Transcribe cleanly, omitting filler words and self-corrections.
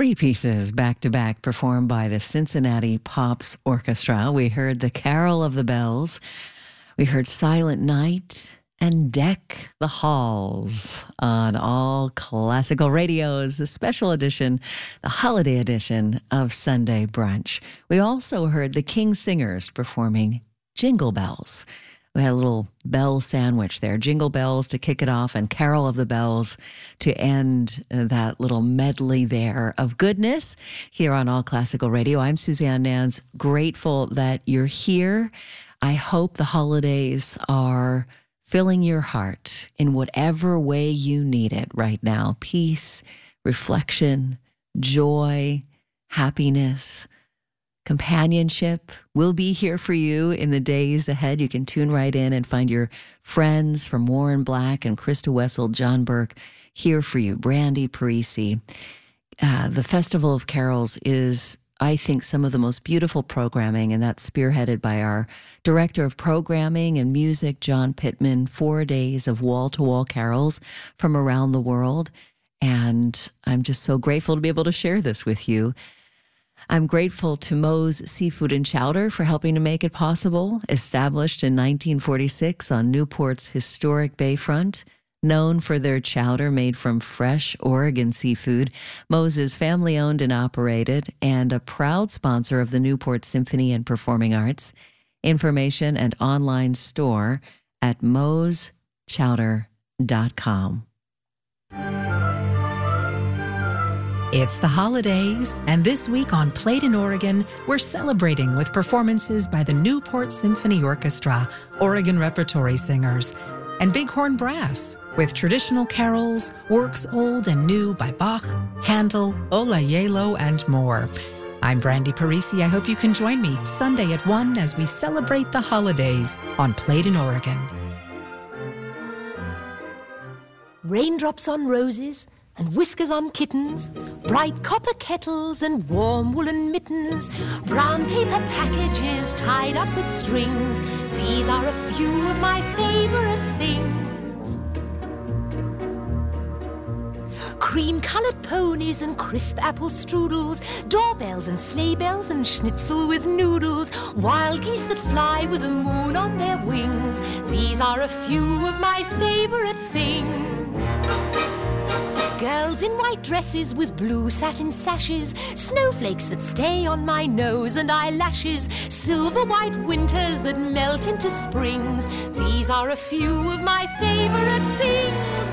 Three pieces back-to-back performed by the Cincinnati Pops Orchestra. We heard the Carol of the Bells. We heard Silent Night and Deck the Halls on All Classical Radio's the special edition, the holiday edition of Sunday Brunch. We also heard the King Singers performing Jingle Bells. We had a little bell sandwich there, Jingle Bells to kick it off and Carol of the Bells to end that little medley there of goodness here on All Classical Radio. I'm Suzanne Nance, grateful that you're here. I hope the holidays are filling your heart in whatever way you need it right now. Peace, reflection, joy, happiness, companionship will be here for you in the days ahead. You can tune right in and find your friends from Warren Black and Krista Wessel, John Burke here for you. Brandy Parisi. The Festival of Carols is, I think, some of the most beautiful programming, and that's spearheaded by our Director of Programming and Music, John Pittman. 4 days of wall-to-wall carols from around the world, and I'm just so grateful to be able to share this with you. I'm grateful to Moe's Seafood and Chowder for helping to make it possible. Established in 1946 on Newport's historic bayfront, known for their chowder made from fresh Oregon seafood, Moe's is family-owned and operated and a proud sponsor of the Newport Symphony and Performing Arts. Information and online store at moeschowder.com. It's the holidays, and this week on Played in Oregon, we're celebrating with performances by the Newport Symphony Orchestra, Oregon Repertory Singers, and Bighorn Brass, with traditional carols, works old and new by Bach, Handel, Ola Yelo, and more. I'm Brandy Parisi. I hope you can join me Sunday at 1 as we celebrate the holidays on Played in Oregon. Raindrops on roses and whiskers on kittens, bright copper kettles and warm woolen mittens, brown paper packages tied up with strings. These are a few of my favorite things. Cream-colored ponies and crisp apple strudels, doorbells and sleigh bells and schnitzel with noodles, wild geese that fly with the moon on their wings. These are a few of my favorite things. Girls in white dresses with blue satin sashes, snowflakes that stay on my nose and eyelashes, silver white winters that melt into springs. These are a few of my favorite things.